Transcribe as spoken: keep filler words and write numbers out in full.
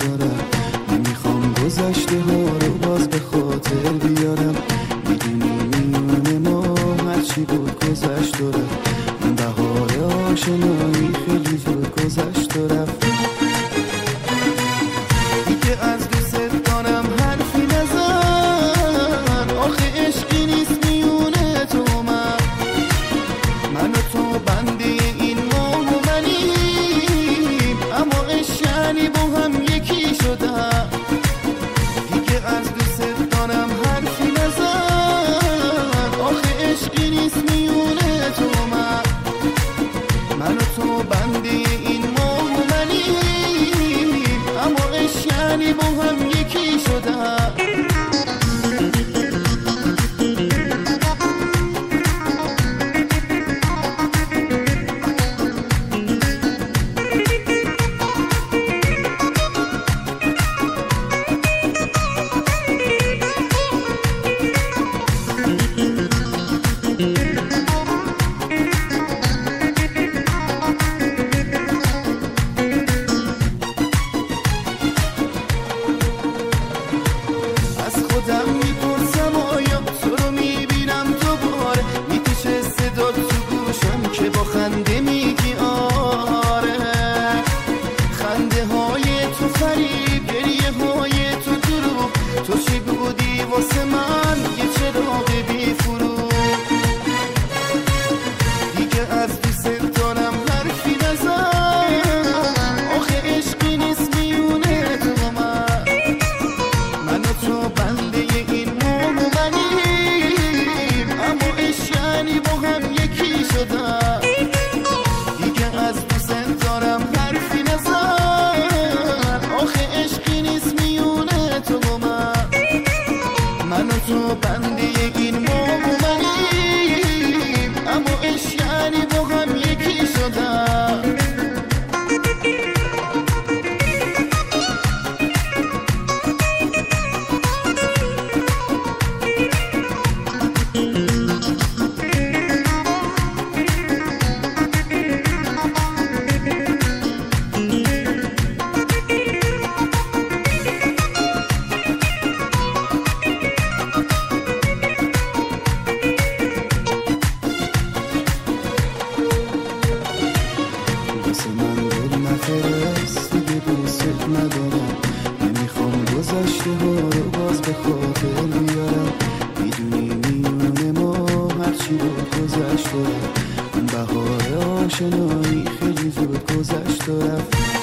دارم، نمیخوام گذشته ها رو باز به خاطر بیارم. میدونی میونه ما هرچی بود گذشت و رفت، اون بهار آشنایی خیلی زود گذشت و رفت. دیگه از دوست دارم حرفی نزن، آخه عشقی نیست میونه تو من، من و تو بنده این ماه و منیم، اما عشقی با هم یکی شدم. دیگه از دوست دارم حرفی نزن، آخه عشقی نیست میونه تو من، من و تو بنده این ماه و منیم، اما عشقی با هم یکی شدم. خودم میپرسم آیا تو رو میبینم دوباره، میکشه صدا تو گوشم که با خنده میگی آره. خنده های تو فریب، گریه های تو دروغ، تو چی بودی واسه من یه چراغ بی فروغ. دیگه از دوست دارم حرفی نزن، آخه عشقی نیست میونه تو من، من و تو بنده این ماه و منیم، اما عشقی با هم یکی شدم. دیگه از دوست دارم حرفی نزن، آخه عشقی نیست میونه تو و من، من و تو بنده این ماه و منیم، اما عشقی با هم یکی شدم. واسه من دل نفرست، دیگه دوست ندارم، نمیخوام گذشته ها رو باز به خاطر بیارم. میدونی میونه ما هرچی بود گذشت و رفت، اون بهار آشنایی خیلی زود گذشت و رفت.